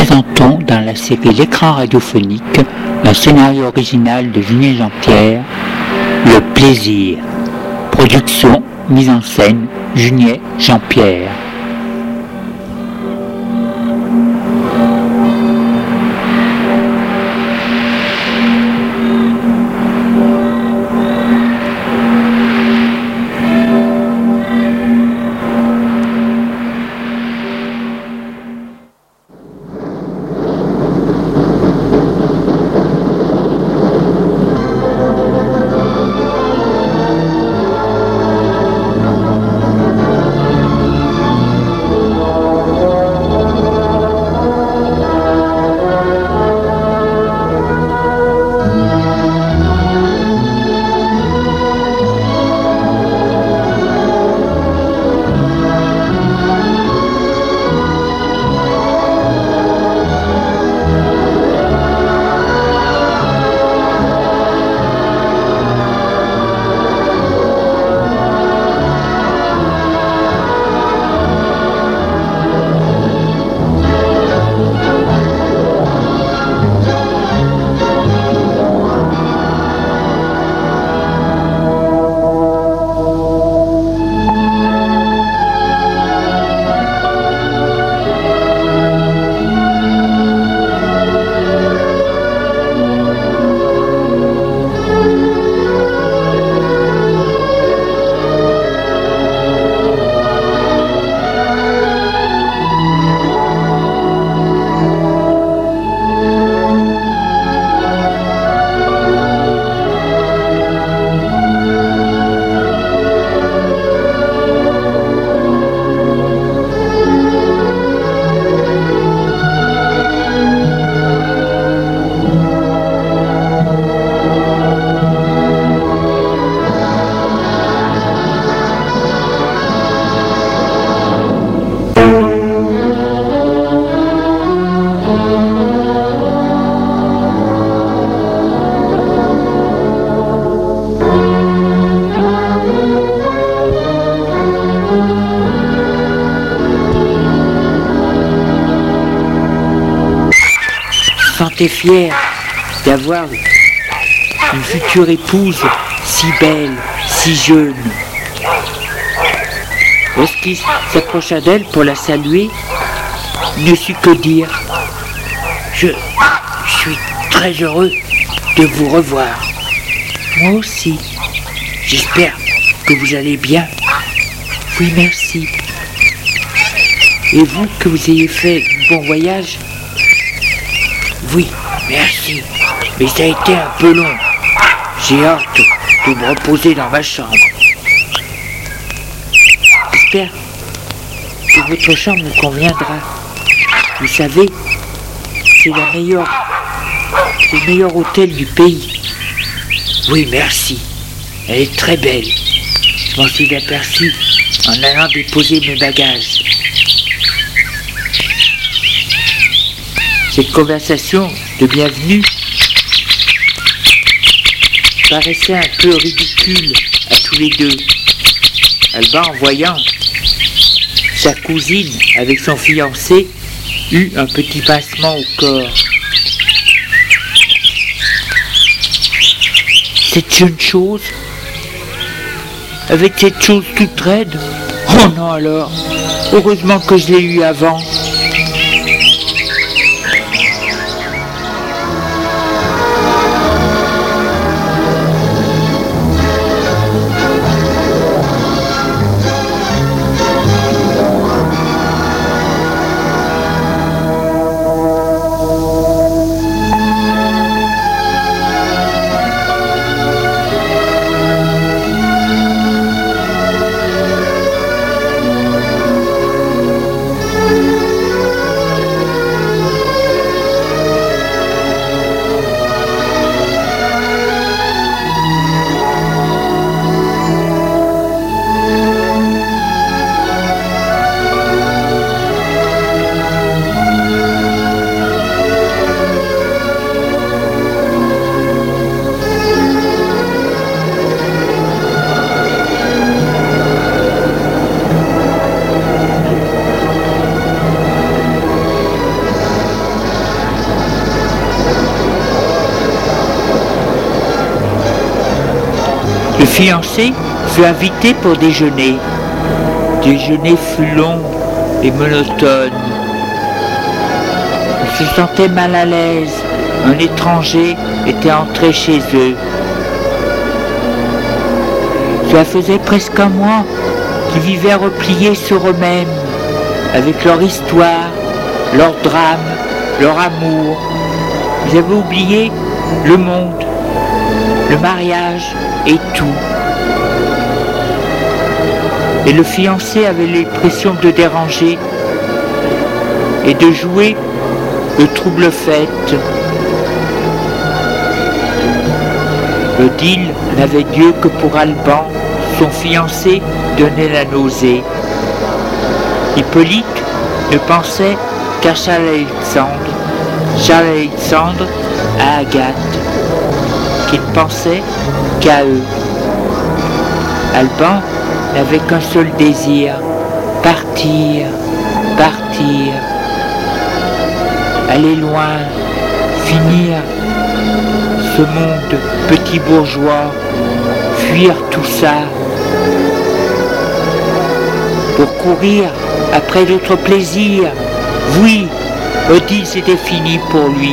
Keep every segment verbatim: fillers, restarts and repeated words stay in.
présentons dans la série L'écran radiophonique un scénario original de Julien Jean-Pierre, Le plaisir. Production, mise en scène, Julien Jean-Pierre. Sentez fier d'avoir une future épouse si belle, si jeune. Lorsqu'il s'approcha d'elle pour la saluer, il ne sut que dire « Je suis très heureux de vous revoir. Moi aussi. J'espère que vous allez bien. Oui, merci. Et vous, que vous ayez fait un bon voyage? Oui, merci. Mais ça a été un peu long. J'ai hâte de me reposer dans ma chambre. J'espère que votre chambre vous conviendra. Vous savez, c'est la meilleure, c'est le meilleur hôtel du pays. Oui, merci. Elle est très belle. Je m'en suis aperçu en allant déposer mes bagages. Cette conversation de bienvenue paraissait un peu ridicule à tous les deux. Alba, en voyant sa cousine avec son fiancé, eut un petit pincement au corps. Cette jeune chose, avec cette chose toute raide, oh non alors, heureusement que je l'ai eu avant. Le fiancé fut invité pour déjeuner. Le déjeuner fut long et monotone. Ils se sentaient mal à l'aise. Un étranger était entré chez eux. Cela faisait presque un mois qu'ils vivaient repliés sur eux-mêmes, avec leur histoire, leur drame, leur amour. Ils avaient oublié le monde, le mariage et tout. Et le fiancé avait l'impression de déranger et de jouer le trouble-fête. Odile n'avait Dieu que pour Alban, son fiancé donnait la nausée. Hippolyte ne pensait qu'à Charles-Alexandre, Charles-Alexandre à Agathe, qui ne pensait qu'à eux. Alban n'avait qu'un seul désir, partir, partir, aller loin, finir ce monde petit bourgeois, fuir tout ça, pour courir après d'autres plaisirs. Oui, Odile, c'était fini pour lui.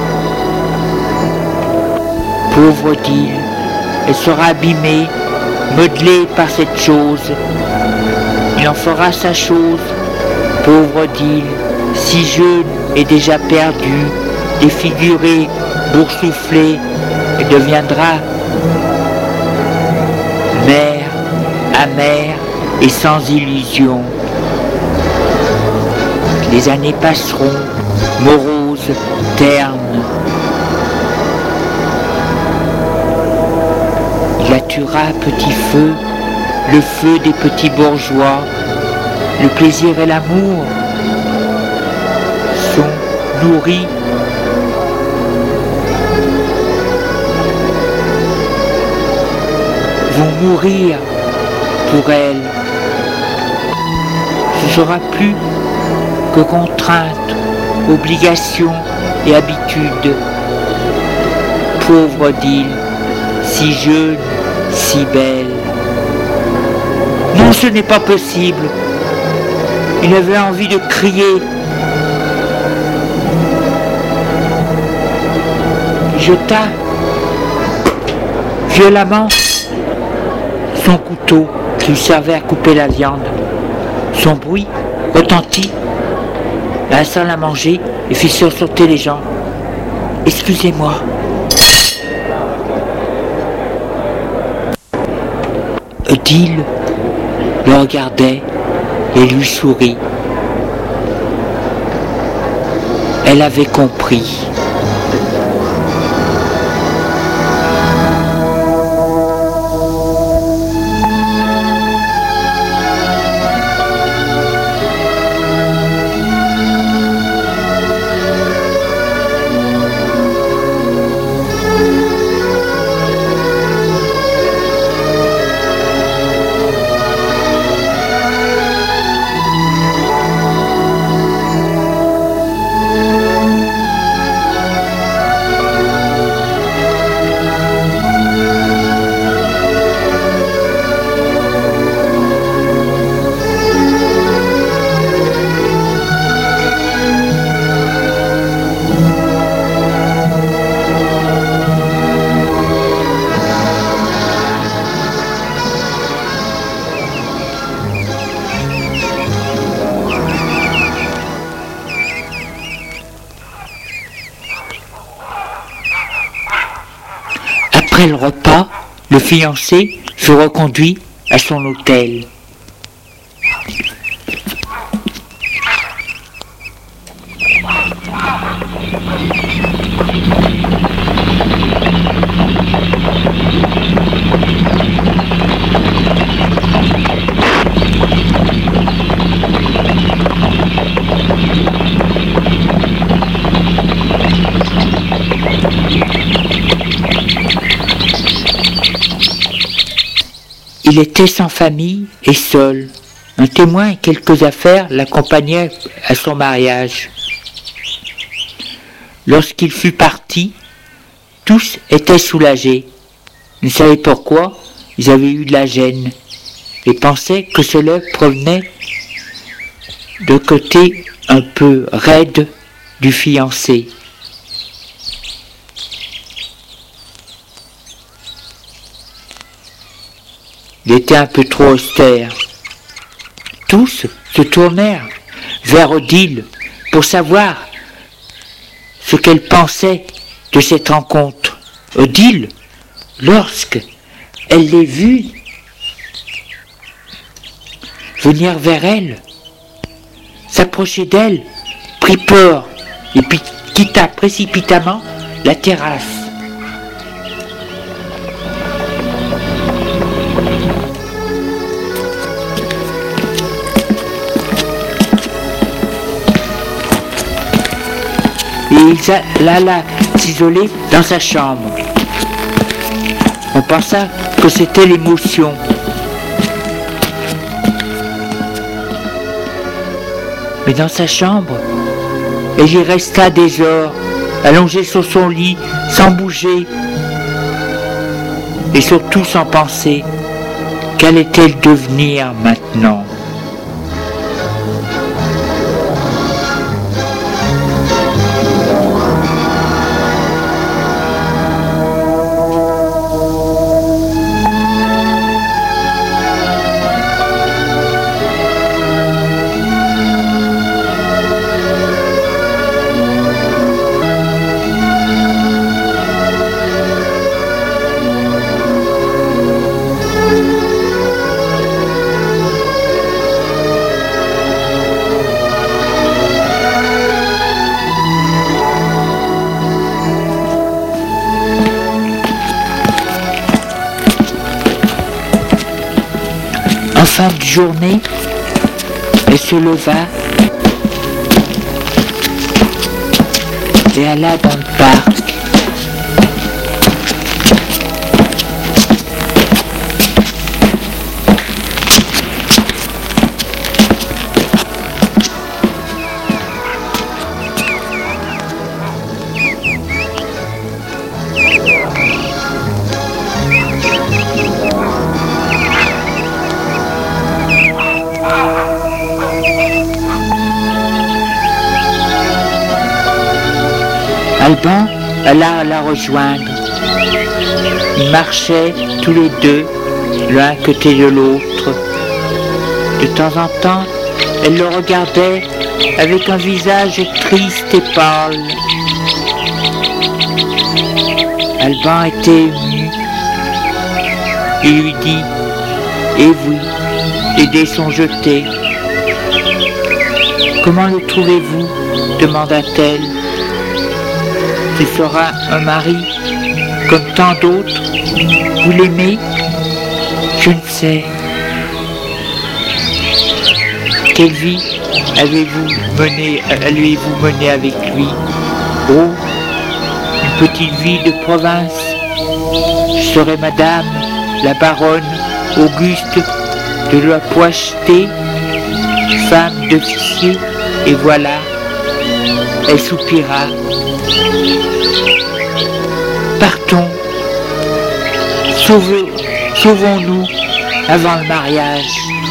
Pauvre Odile, elle sera abîmée, modelée par cette chose. Il en fera sa chose. Pauvre Odile, si jeune et déjà perdue, défigurée, boursouflée, elle deviendra mère, amère et sans illusion. Les années passeront, moroses, ternes. Il la tuera à petit feu, le feu des petits bourgeois. Le plaisir et l'amour sont nourris vont mourir pour elle. Ce ne sera plus que contrainte, obligation et habitude. Pauvre Odile, si jeune, si belle. Non, ce n'est pas possible. Il avait envie de crier. Il jeta violemment son couteau qui lui servait à couper la viande. Son bruit retentit dans la salle à manger et fit sursauter les gens. « Excusez-moi. » Odile le regardait et lui sourit. Elle avait compris. Après le repas, le fiancé fut reconduit à son hôtel. Il était sans famille et seul. Un témoin et quelques affaires l'accompagnaient à son mariage. Lorsqu'il fut parti, tous étaient soulagés. Ils ne savaient pourquoi, ils avaient eu de la gêne et pensaient que cela provenait de côté un peu raide du fiancé. Il était un peu trop austère. Tous se tournèrent vers Odile pour savoir ce qu'elle pensait de cette rencontre. Odile, lorsque elle les vit venir vers elle, s'approcher d'elle, prit peur et puis quitta précipitamment la terrasse. Et il alla s'isoler dans sa chambre. On pensa que c'était l'émotion. Mais dans sa chambre, elle y resta des heures, allongée sur son lit, sans bouger, et surtout sans penser. Qu'allait-elle devenir maintenant ? En fin de journée, elle se leva et alla dans le parc. Alban alla la rejoindre. Ils marchaient tous les deux, l'un à côté de l'autre. De temps en temps, elle le regardait avec un visage triste et pâle. Alban était ému. Il lui dit « Eh oui, les dés sont jetés. »« Comment le trouvez-vous » demanda-t-elle. « Ce sera un mari comme tant d'autres. Vous l'aimez ? Je ne sais. Quelle vie avez-vous mené, allez-vous mener avec lui ? Oh, une petite vie de province. Je serai madame, la baronne Auguste de la Poicheté, femme d'officier, et voilà. » Elle soupira. Partons, Sauvez, sauvons-nous avant le mariage.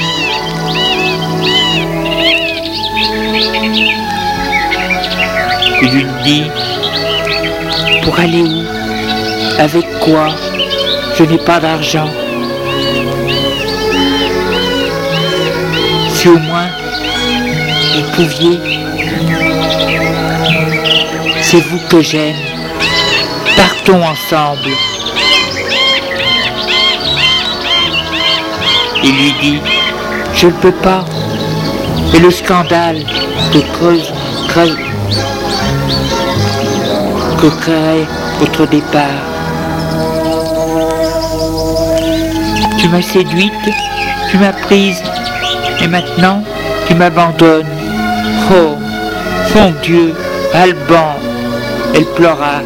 Il lui dit, pour aller où? Avec quoi? Je n'ai pas d'argent. Si au moins vous pouviez, c'est vous que j'aime. Partons ensemble. Il lui dit, je ne peux pas. Et le scandale que creuse, creuse, que créerait votre départ. Tu m'as séduite, tu m'as prise, et maintenant tu m'abandonnes. Oh, mon Dieu, Alban, elle pleura.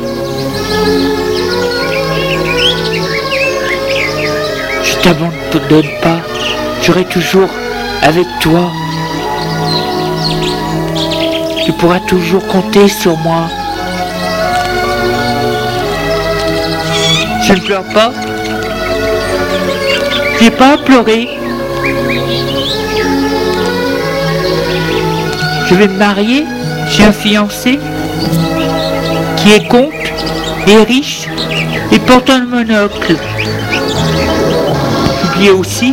Je t'abandonne pas, je serai toujours avec toi. Tu pourras toujours compter sur moi. Je ne pleure pas. J'ai pas à pleurer. Je vais me marier, j'ai un fiancé qui est comte, et riche, et porte un monocle. J'oubliais aussi,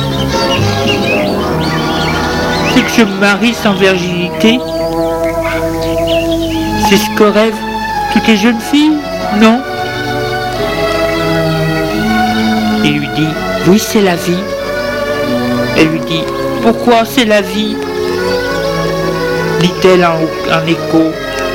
c'est que je me marie sans virginité. C'est ce que rêvent toutes les jeunes filles, non? Il lui dit, oui, c'est la vie. Elle lui dit, pourquoi c'est la vie? Dit-elle en, en écho.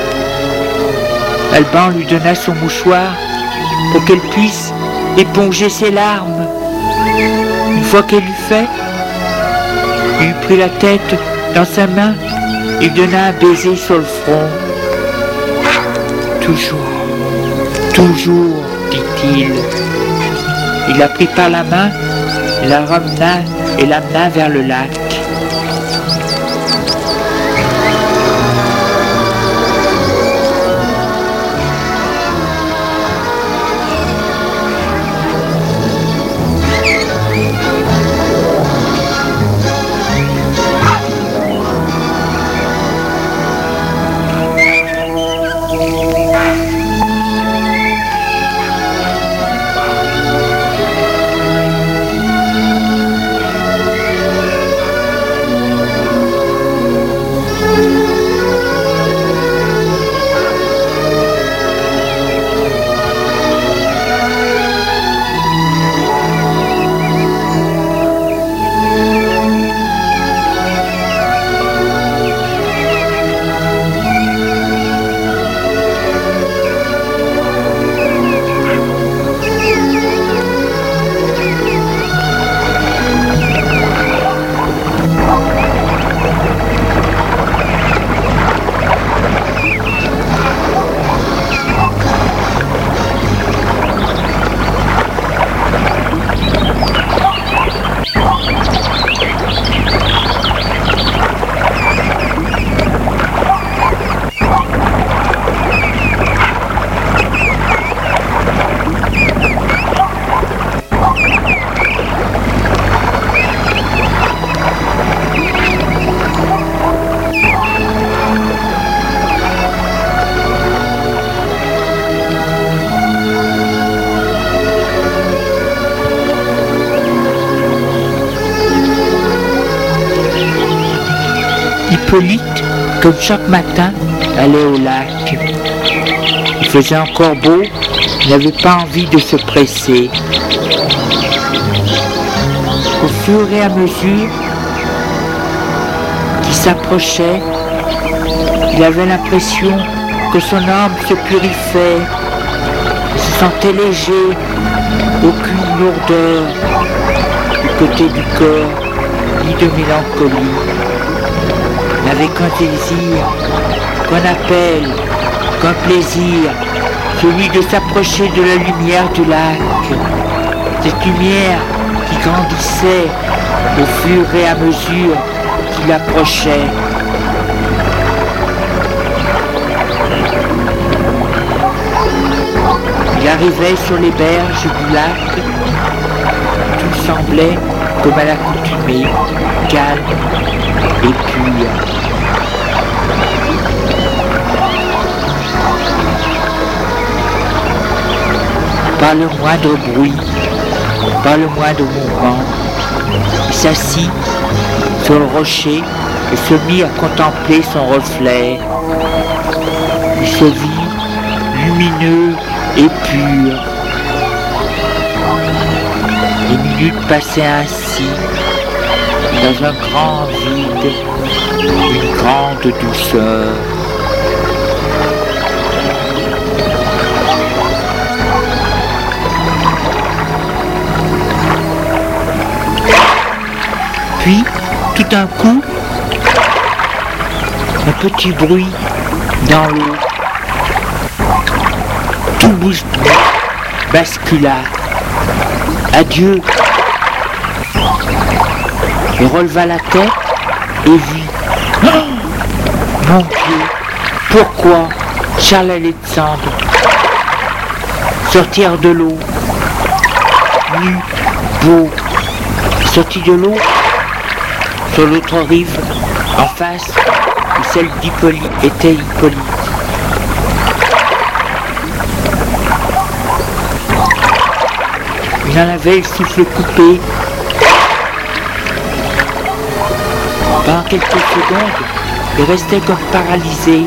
Alban lui donna son mouchoir pour qu'elle puisse éponger ses larmes. Une fois qu'elle l'eut fait, il lui prit la tête dans sa main et lui donna un baiser sur le front. Toujours, toujours, dit-il. Il la prit par la main, la ramena et l'amena vers le lac. Hippolyte, comme chaque matin, allait au lac. Il faisait encore beau, il n'avait pas envie de se presser. Au fur et à mesure qu'il s'approchait, il avait l'impression que son âme se purifiait, il se sentait léger, aucune lourdeur du côté du corps, ni de mélancolie. Il n'avait qu'un désir, qu'un appel, qu'un plaisir, celui de s'approcher de la lumière du lac. Cette lumière qui grandissait au fur et à mesure qu'il approchait. Il arrivait sur les berges du lac, tout semblait comme à l'accoutumée, calme et pur. Pas le moindre bruit, pas le moindre mouvement. Il s'assit sur le rocher et se mit à contempler son reflet. Il se vit lumineux et pur. Les minutes passaient ainsi, dans un grand vide, une grande douceur. Puis, tout d'un coup, un petit bruit dans l'eau. Tout bouge, bascula. Adieu. Il releva la tête et vit. Oh, mon Dieu, pourquoi Charles allait descendre, sortir de l'eau, nu, beau, sorti de l'eau, sur l'autre rive, en face, où celle d'Hippolyte était Hippolyte. Il en avait le souffle coupé. Pendant quelques secondes, il restait comme paralysé.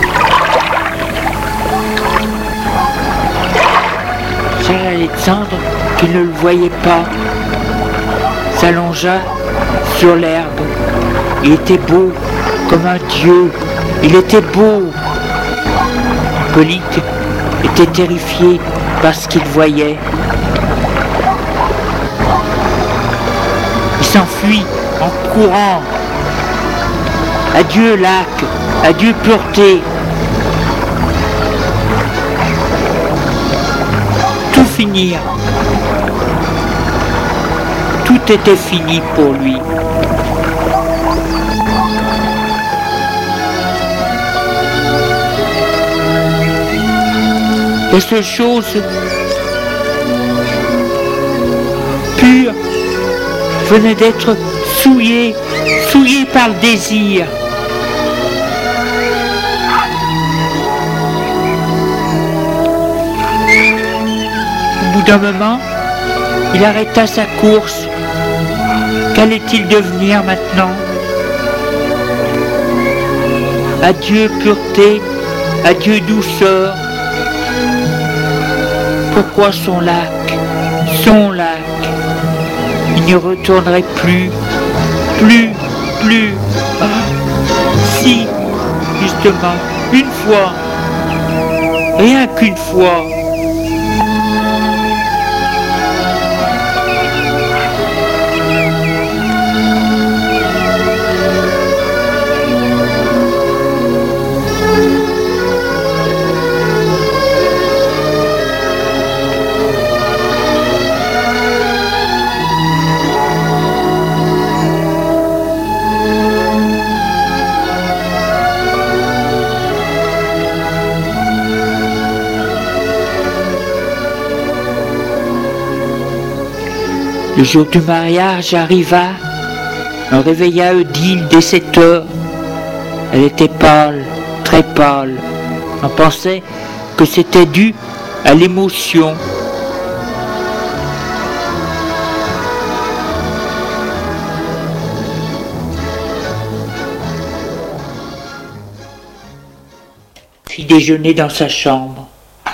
Charles-Alexandre, qui ne le voyait pas, s'allongea sur l'herbe. Il était beau, comme un dieu. Il était beau. Hippolyte était terrifié par ce qu'il voyait. Il s'enfuit en courant. Adieu lac, adieu pureté. Tout finir. Tout était fini pour lui. La seule chose pure venait d'être souillée, souillée par le désir. Au bout d'un moment, il arrêta sa course. Qu'allait-il devenir maintenant? Adieu pureté, adieu douceur. Pourquoi son lac, son lac? Il n'y retournerait plus, plus, plus. Ah, si, justement, une fois, rien qu'une fois. Le jour du mariage arriva, on réveilla Odile dès sept heures. Elle était pâle, très pâle. On pensait que c'était dû à l'émotion. Fit déjeuner dans sa chambre.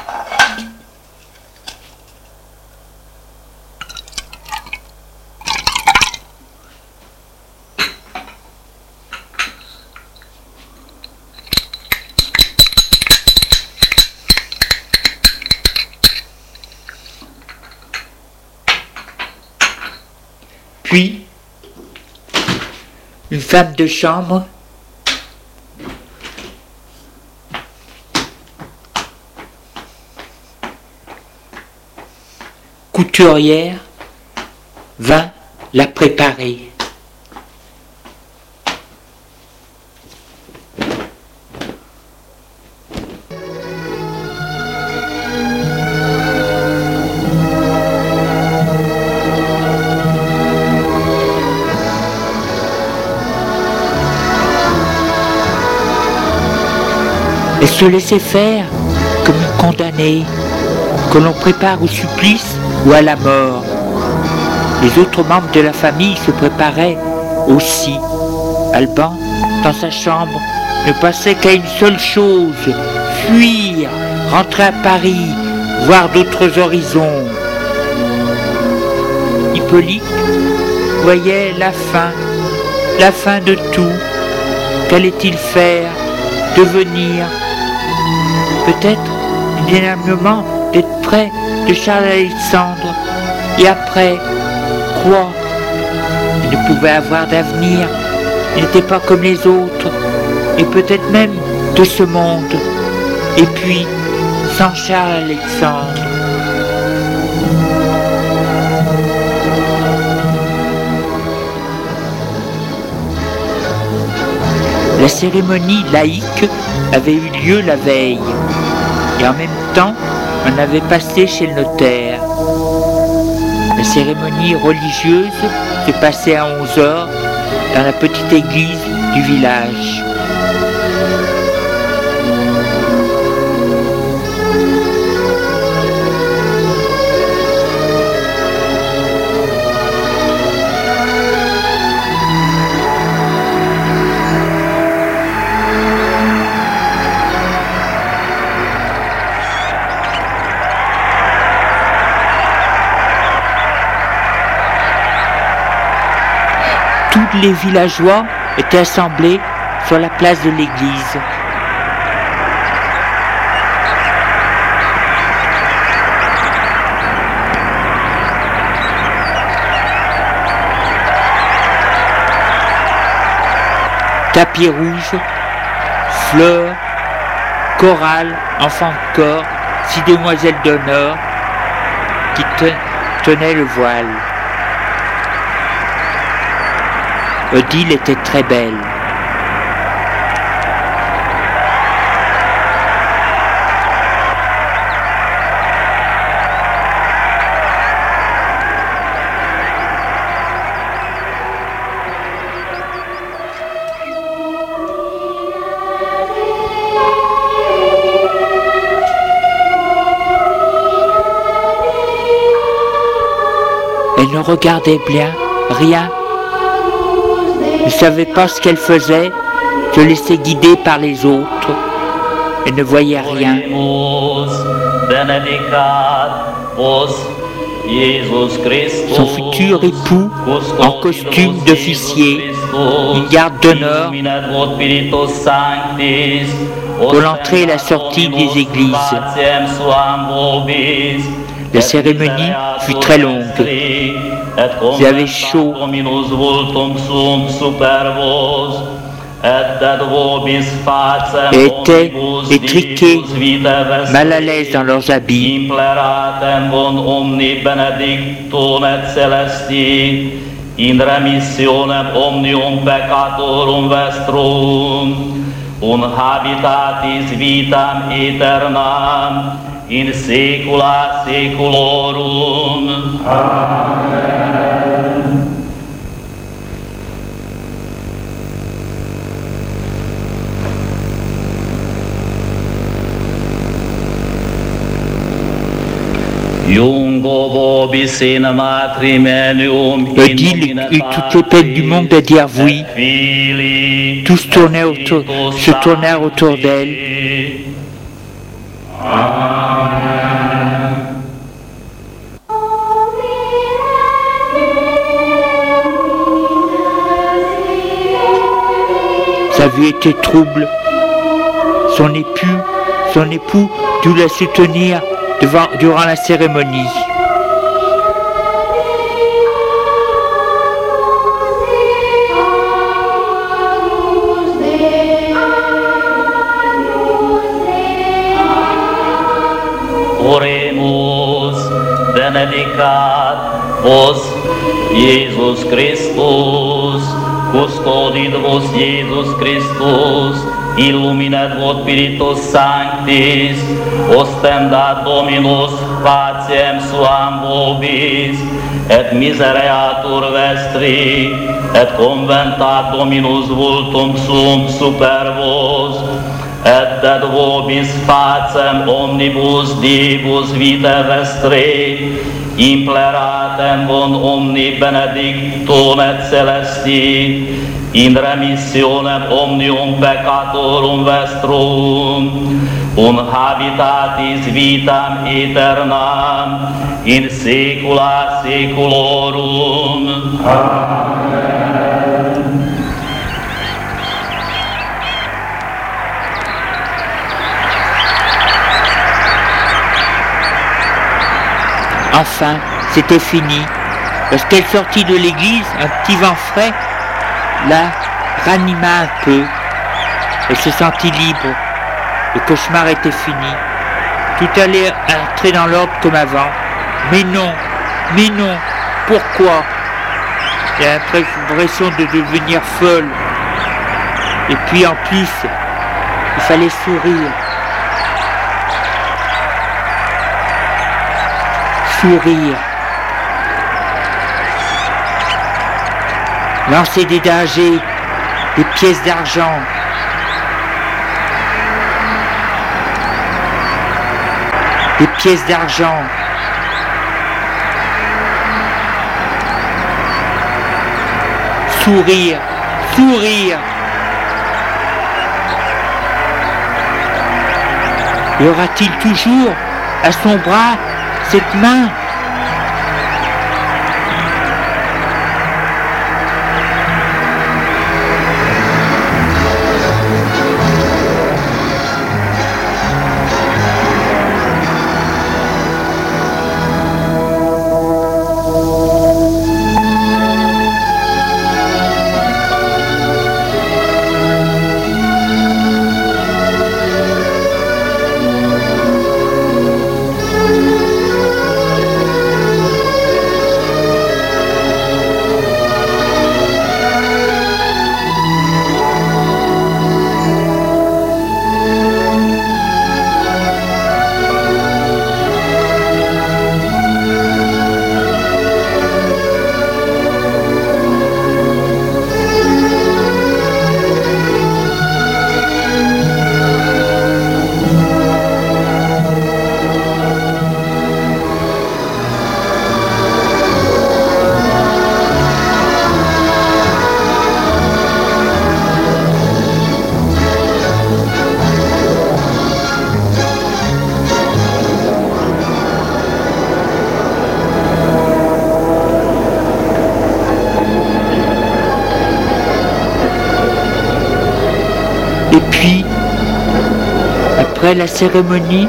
Puis, une femme de chambre couturière vint la préparer. Elle se laissait faire comme une condamnée, que l'on prépare au supplice ou à la mort. Les autres membres de la famille se préparaient aussi. Alban, dans sa chambre, ne pensait qu'à une seule chose, fuir, rentrer à Paris, voir d'autres horizons. Hippolyte voyait la fin, la fin de tout. Qu'allait-il faire, devenir? Peut-être l'énervement d'être près de Charles-Alexandre. Et après, quoi? Il ne pouvait avoir d'avenir. Il n'était pas comme les autres. Et peut-être même de ce monde. Et puis, sans Charles-Alexandre. La cérémonie laïque avait eu lieu la veille. Et en même temps, on avait passé chez le notaire. La cérémonie religieuse se passait à onze heures dans la petite église du village. Tous les villageois étaient assemblés sur la place de l'église. Tapis rouge, fleurs, chorale, enfants de corps, six demoiselles d'honneur qui tenaient le voile. Odile était très belle. Elle ne regardait bien, rien. Ne savait pas ce qu'elle faisait, se laissait guider par les autres. Elle ne voyait rien. Son futur époux, en costume d'officier, une garde d'honneur, pour l'entrée et la sortie des églises. La cérémonie fut très longue. Ils avaient chaud. Et étaient étriqués, mal à l'aise dans leurs habits. In remissionem omnium peccatorum vestrum, un habitatis vitam aeternam, in saecula saeculorum. Amen. Odile eut toutes les peines du monde à dire oui. Tous tournaient autour, se tournèrent autour d'elle. Sa vue était trouble. Son époux, son époux dut la soutenir devant, durant la cérémonie. Oremus, benedicat vos Iesus Christus, custodit vos Iesus Christus, illuminet vos Spiritus Sanctis, ostendat Dominus paciem suam vobis, et misereatur vestri, et conventat Dominus vultum sum super vos, et dat vobis facem omnibus Diebus vitae vestri, impleratem von omni benedictum et celesti, in remissionem omnium peccatorum vestrum, un habitatis vitam aeternam, in saecula saeculorum. Amen. Enfin, c'était fini. Lorsqu'elle sortit de l'église, un petit vent frais la ranima un peu. Elle se sentit libre. Le cauchemar était fini. Tout allait entrer dans l'ordre comme avant. Mais non, mais non, pourquoi? J'ai l'impression de devenir folle. Et puis en plus, il fallait sourire. Sourire. lancer des dangers, des pièces d'argent. Des pièces d'argent. Sourire, sourire. Y aura-t-il toujours à son bras cette main ? Et puis, après la cérémonie,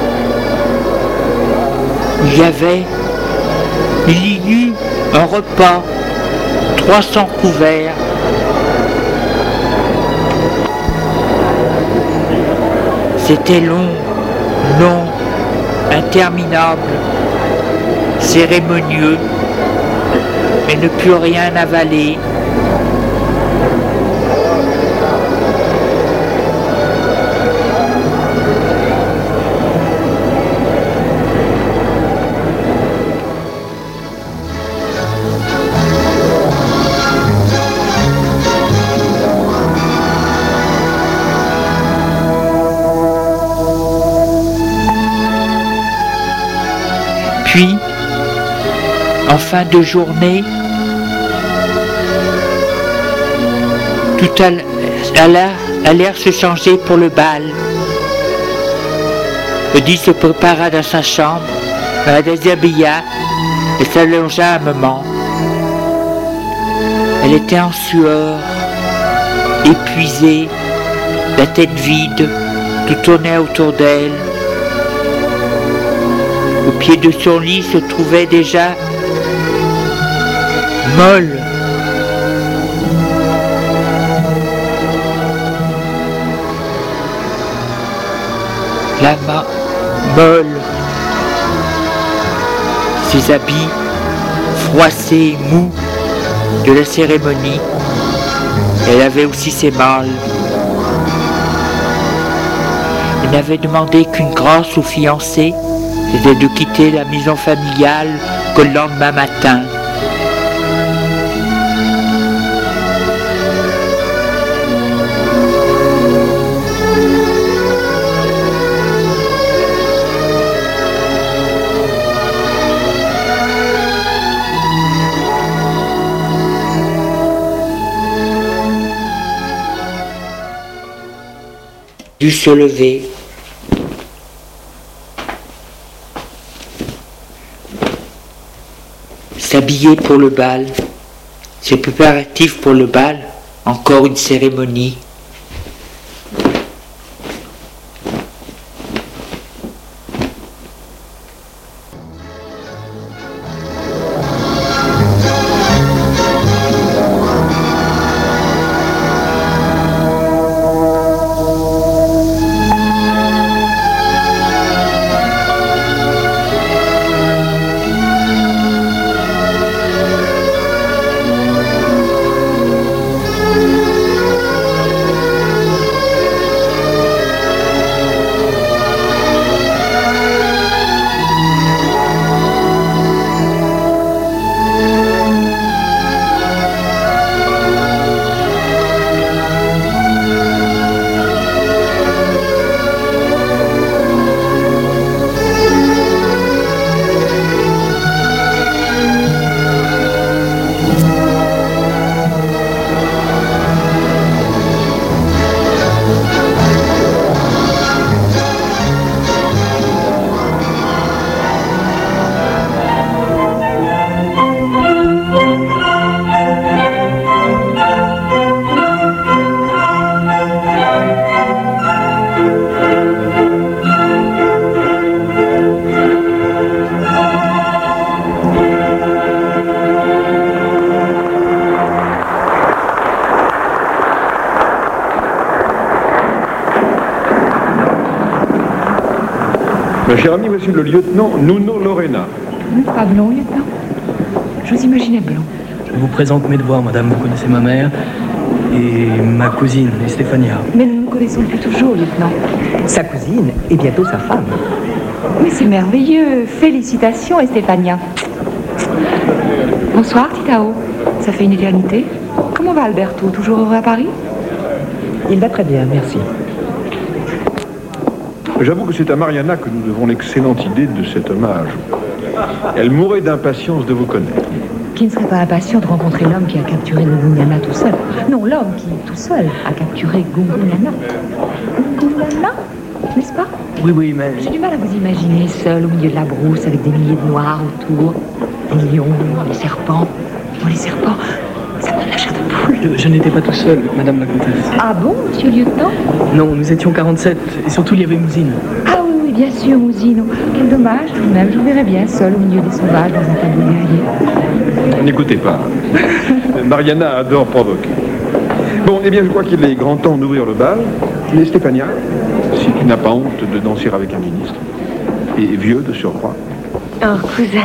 il y avait, il y eut un repas, trois cents couverts. C'était long, long, interminable, cérémonieux, mais ne put rien avaler. Puis, en fin de journée, tout allèrent se changer pour le bal. Odile se prépara dans sa chambre, la déshabilla et s'allongea un moment. Elle était en sueur, épuisée, la tête vide, tout tournait autour d'elle. Au pied de son lit se trouvait déjà Molle. La main molle, ses habits froissés et mous de la cérémonie. Elle avait aussi ses mâles. Elle n'avait demandé qu'une grâce aux fiancés, c'était de quitter la maison familiale que le lendemain matin. Dut se lever. S'habiller pour le bal, ses préparatifs pour le bal, encore une cérémonie. Ma chère amie, voici le lieutenant Nuno Lorena. Pas blond, lieutenant. Je vous imaginais blond. Je vous présente mes devoirs, madame. Vous connaissez ma mère et ma cousine, Stéphania. Mais nous nous connaissons depuis toujours, lieutenant. Sa cousine et bientôt sa femme. Mais c'est merveilleux. Félicitations, Stéphania. Bonsoir, Titao. Ça fait une éternité. Comment va Alberto? Toujours heureux à Paris? Il va très bien, merci. J'avoue que c'est à Mariana que nous devons l'excellente idée de cet hommage. Elle mourrait d'impatience de vous connaître. Qui ne serait pas impatient de rencontrer l'homme qui a capturé Gungunana tout seul? Non, l'homme qui, tout seul, a capturé Gungunana. Gungunana, n'est-ce pas? Oui, oui, mais... J'ai du mal à vous imaginer seul au milieu de la brousse avec des milliers de noirs autour. Les lions, les serpents. Oh, les serpents, ça me donne la chair de poule. Je, je n'étais pas tout seul, madame la comtesse. Ah bon, monsieur le lieutenant? Non, nous étions quarante-sept, et surtout il y avait Mousine. Ah oui, oui, bien sûr, Mousine. Quel dommage, tout de même, je vous verrais bien seul au milieu des sauvages dans un tableau guerrier. N'écoutez pas. Mariana adore provoquer. Bon, eh bien, je crois qu'il est grand temps d'ouvrir le bal. Mais Stéphania, si tu n'as pas honte de danser avec un ministre, et vieux de surcroît. Oh, cousin.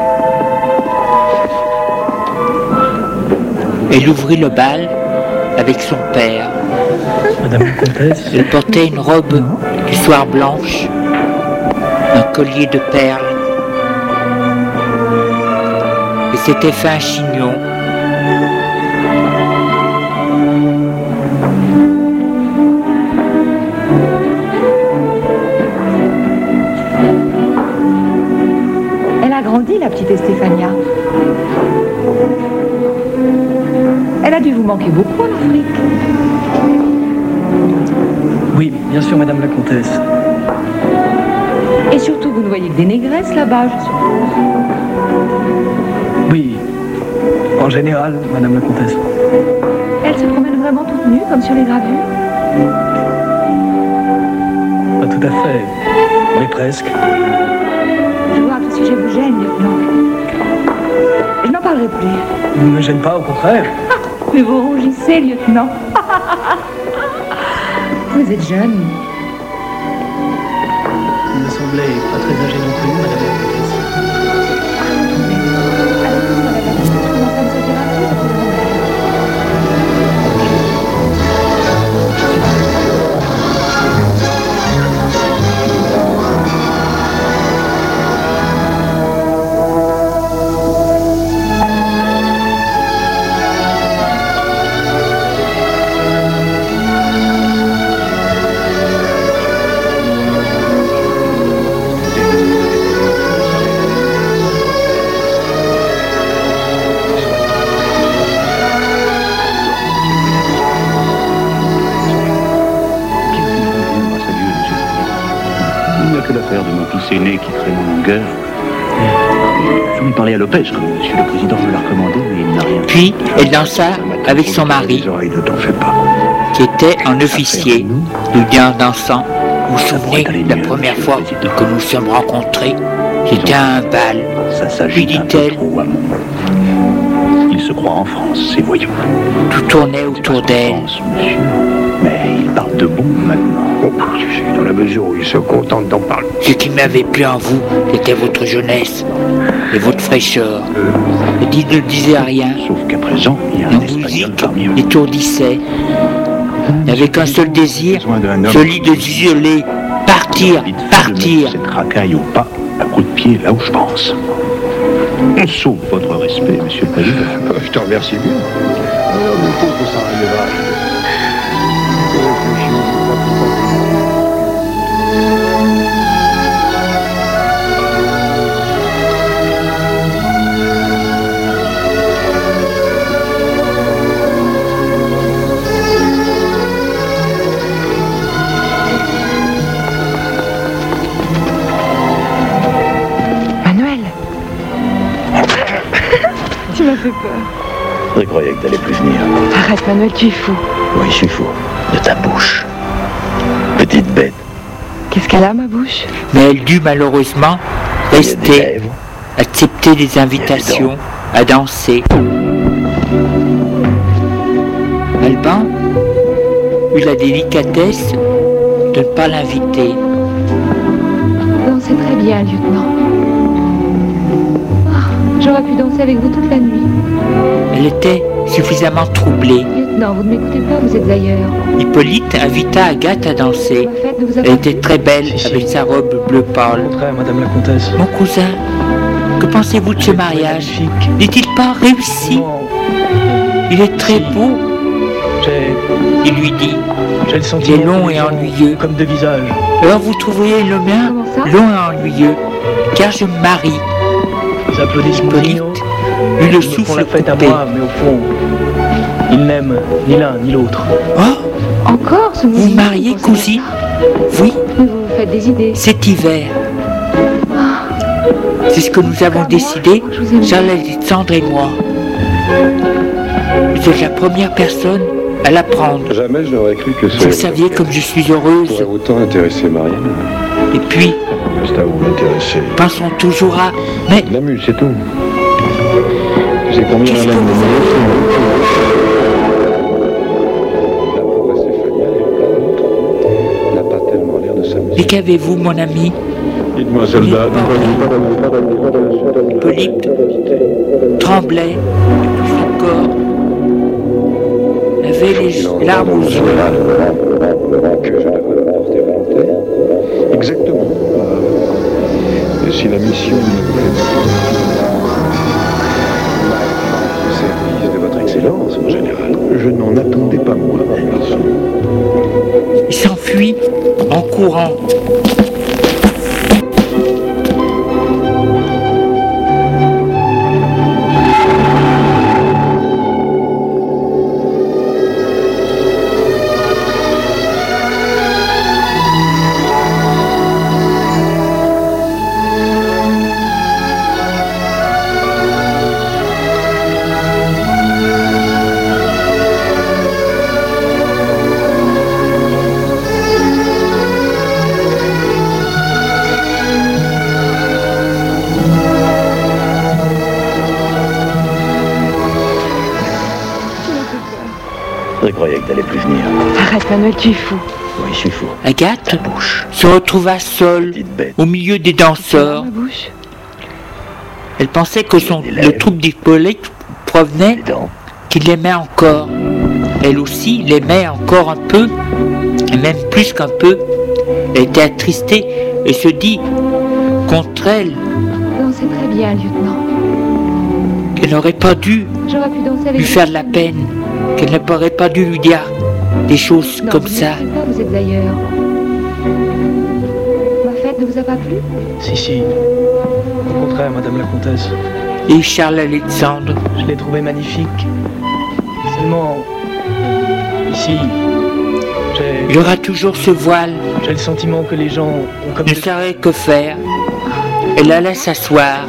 Elle ouvrit le bal avec son père. Madame la comtesse. Elle portait une robe d'histoire blanche, un collier de perles, et s'était fait un chignon. Elle a grandi, la petite Stéphania. Elle a dû vous manquer beaucoup en Afrique. Oui, bien sûr, madame la comtesse. Et surtout, vous ne voyez que des négresses là-bas, je suppose. Oui, en général, madame la comtesse. Elle se promène vraiment toute nue, comme sur les gravures? Pas tout à fait, mais presque. Je vois que ce sujet vous gêne, lieutenant. Je n'en parlerai plus. Ne me gêne pas, au contraire. Mais vous rougissez, lieutenant. Vous êtes jeune. Vous me semblez pas très âgé non plus, madame la comtesse. Aîné qui traîne en longueur. J'en ai parlé à Lopez, comme monsieur le président me l'a recommandé, mais il n'a rien. Puis elle dansa avec son mari, Ne t'en fais pas. qui était un officier. Nous bien dansant. Vous vous souvenez, la première fois que nous sommes rencontrés, c'était à un bal. Ça Puis s'agit un peu dit-elle, trop à mon. Il se croit en France, ces voyous. tout tournait autour d'elle. France, monsieur. Mais il parle de bon maintenant. Oh, dans la mesure où il se contente d'en parler. Ce qui m'avait plu en vous, c'était votre jeunesse et votre fraîcheur. Il ne disait rien. Sauf qu'à présent, il y a La un espagnol musique parmi eux. l'étourdissait. Il n'avait qu'un seul désir, Besoin d'un homme. celui de s'isoler, partir, Vite fait de partir. mettre cette racaille au pas, à coup de pied, là où je pense. Sauf votre respect, monsieur le président. Je te remercie bien. Alors, mon pauvre Sarajevo. Manuel. Tu m'as fait peur. Je croyais que t'allais plus venir. Arrête, Manuel, tu es fou. Oui, je suis fou. De ta bouche. Petite bête. Qu'est-ce qu'elle a, ma bouche? Mais elle dut malheureusement Il y a des rester, lèvres. accepter des invitations à danser. Alban eut la délicatesse de ne pas l'inviter. Dans cette bien, lieutenant. Ah, j'aurais pu danser avec vous toute la nuit. Elle était suffisamment troublée. Lieutenant, vous ne m'écoutez pas, vous êtes ailleurs. Hippolyte invita Agathe à danser. Ma fête ne vous a Elle pas était plu? très belle Si, si. avec sa robe bleu pâle. Au contraire, madame la comtesse. Mon cousin, que pensez-vous de ce mariage? Magnifique. N'est-il pas réussi? Non, Il est très Si. beau, j'ai, il lui dit. j'ai le sentiment Il est long que les et gens ennuyeux. Comme de visage. Alors vous trouveriez le mien Comment ça? long et ennuyeux, car je me marie. Ils applaudissent Hippolyte Mousinho. eut le Ils me font souffle la fête coupé. à moi, mais au fond, ils n'aiment ni l'un ni l'autre. Oh, Encore ce vous mouvement, mariez, vous pensez cousine? ça? Oui, Mais vous vous faites des idées. cet hiver. C'est ce que nous avons Moi, décidé, je vous aime bien. Charles-Alexandre et moi. Vous êtes la première personne à l'apprendre. Jamais je n'aurais cru que ce Vous saviez comme je suis heureuse. pourrait autant intéresser Marianne. Et puis, C'est à vous m'intéresser. pensons toujours à... Mais La muse, c'est tout. J'ai combien qu'est-ce que la vous La pauvre Stéphania, elle, par contre, n'a pas tellement l'air de s'amuser. Mais qu'avez-vous, mon ami? Dites-moi, soldat. Hippolyte tremblait de tout son corps, avait les larmes aux yeux. Que je devrais me porter volontaire. Exactement. Et si la mission ne vous plaît Au service de votre excellence, mon général. pas, je n'en attendais pas moins, garçon. Il s'enfuit en courant. Je croyais que t'allais plus venir. Arrête, Manuel, tu es fou. Oui, je suis fou. Agathe Bouche. se retrouva seule Petite bête. au milieu des danseurs. Ma bouche. Elle pensait que son, le trouble d'Hippolyte provenait Les dents. qu'il l'aimait encore. Elle aussi l'aimait encore un peu, et même plus qu'un peu. Elle était attristée et se dit contre elle Dansez très bien, lieutenant. qu'elle n'aurait pas dû J'aurais pu danser avec lui vous. faire de la peine, qu'elle n'aurait pas dû lui dire des choses Non, comme vous ça. n'écoutez pas, vous êtes ailleurs. Ma fête ne vous a pas plu? Si, si. Au contraire, madame la comtesse. Et Charles-Alexandre, Je l'ai trouvé magnifique. Seulement, ici, il y j'ai, aura toujours ce voile, j'ai le sentiment que les gens ont comme ne de- savait que faire. Elle allait s'asseoir.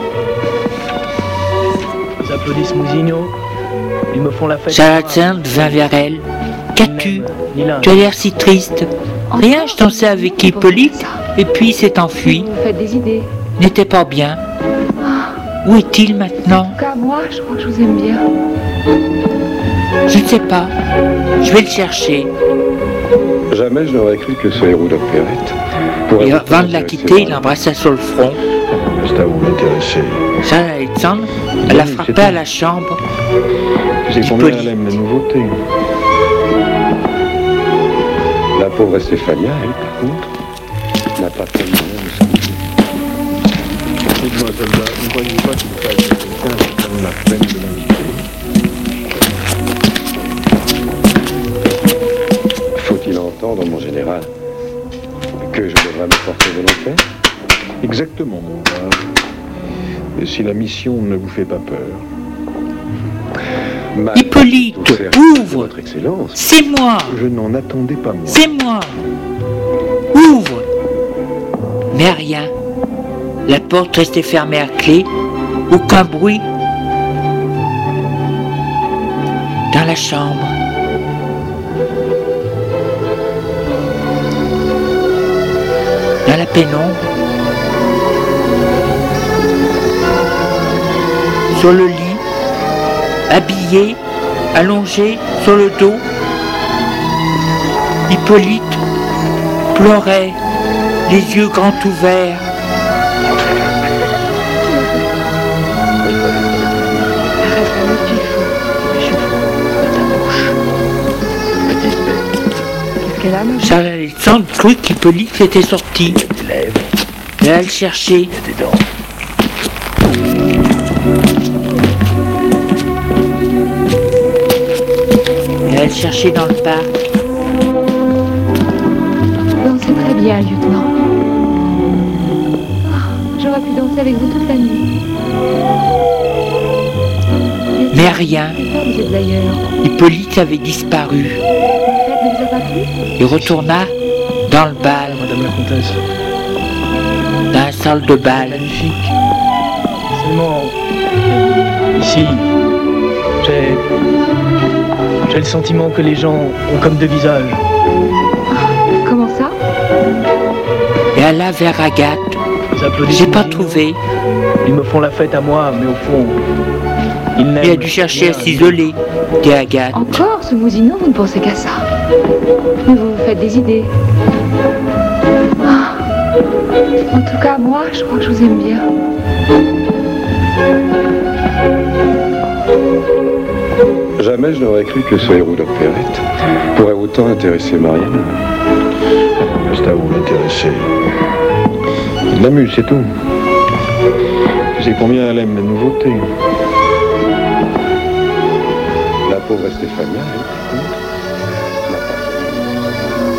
Ils applaudissent Mousinho. Ils me font la fête. Charles-Alexandre vint vers elle. Qu'as-tu? Ni l'un. Tu as l'air si triste. Rien, je dansais avec Hippolyte, et puis il s'est enfui. Vous vous faites des idées. N'était pas bien. Où est-il maintenant? Qu'à moi, je crois que je vous aime bien. Je ne sais pas. Je vais le chercher. Jamais je n'aurais cru que ce héros d'opérette pourrait Et autant avant de la intéresser quitter, il Marianne. l'embrassa sur le front. C'est à vous m'intéresser. Charles-Alexandre la frappait à la chambre. J'ai combien Hippolyte. elle aime la nouveauté. La pauvre Stéphania, elle, par contre, n'a pas tellement l'air de s'amuser. Dites-moi, soldat, ne croyez-vous pas qu'il faille que quelqu'un se prenne la peine de l'inviter? Faut-il entendre, mon général, que je devrais me porter volontaire? Exactement, mon gars. Et si la mission ne vous fait pas peur, Ma- Hippolyte, au service de ouvre! Votre excellence. C'est moi! je n'en attendais pas moins. C'est moi! Ouvre! Mais rien. La porte restait fermée à clé. Aucun bruit. Dans la chambre. Dans la pénombre. Sur le lit. Habillé. Allongé sur le dos. Hippolyte pleurait, les yeux grands ouverts. était là, moi. Charles Alexandre crut qu'Hippolyte était sorti. Et elle cherchait. Et elle cherchait dans le parc. Dansez très bien, lieutenant. Oh, j'aurais pu danser avec vous toute la nuit. Mais rien. Vous êtes d'ailleurs. Hippolyte avait disparu. La fête ne vous a pas plu? Il retourna dans le bal, Madame la comtesse. dans la salle de bal. Magnifique. Seulement, ici, j'ai... J'ai le sentiment que les gens ont comme deux visages. Comment ça? Et alla vers Agathe. Ils applaudissent J'ai pas Mousino. trouvé. Ils me font la fête à moi, mais au fond, ils n'aiment Il a dû chercher à rien. s'isoler, dit Agathe. Encore ce Mousino, vous ne pensez qu'à ça. Mais vous vous faites des idées. Ah. En tout cas, moi, je crois que je vous aime bien. Jamais je n'aurais cru que ce héros d'opérette pourrait autant intéresser Marianne. C'est à vous l'intéresser. Il l'amuse, c'est tout. Tu sais combien elle aime les nouveautés. La pauvre Stéphania, elle, par contre, n'a pas.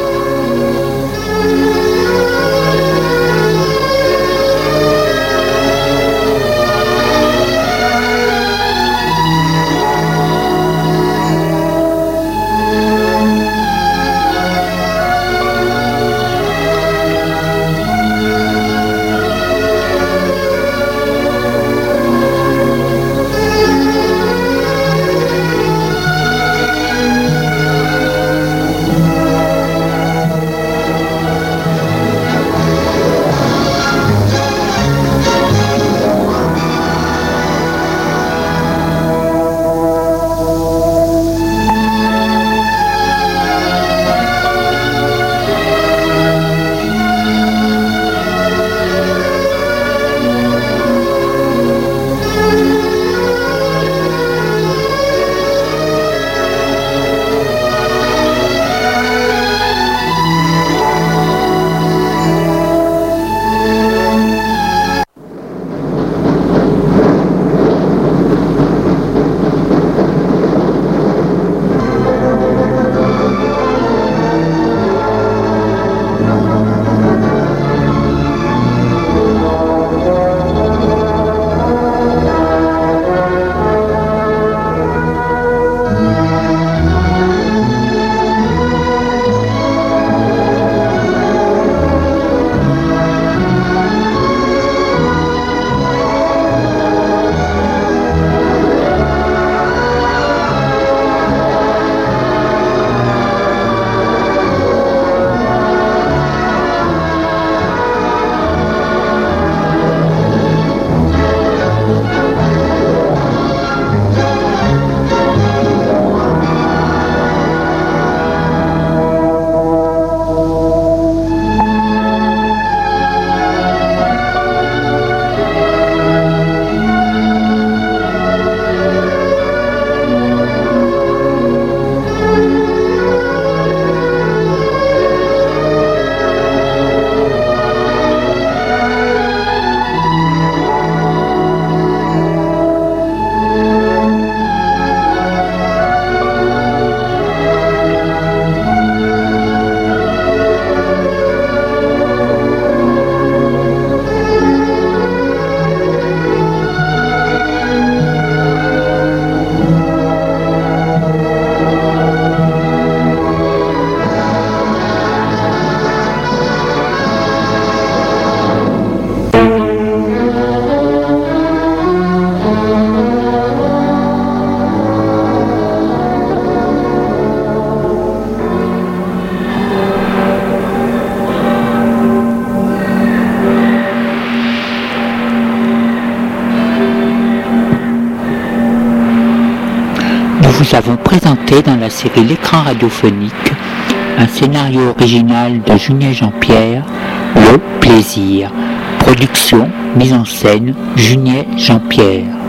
Nous avons présenté dans la série L'écran radiophonique un scénario original de Julien Jean-Pierre, Le Plaisir. Production, mise en scène, Julien Jean-Pierre.